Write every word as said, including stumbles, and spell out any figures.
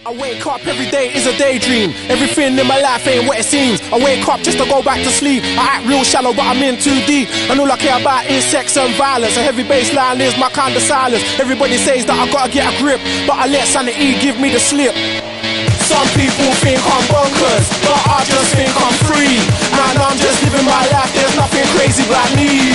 I wake up every day is a daydream. Everything in my life ain't what it seems. I wake up just to go back to sleep. I act real shallow but I'm in too deep. And all I care about is sex and violence. A heavy bass line is my kind of silence. Everybody says that I gotta get a grip, but I let sanity give me the slip. Some people think I'm bonkers, but I just think I'm free. Man, I'm just living my life, there's nothing crazy about me.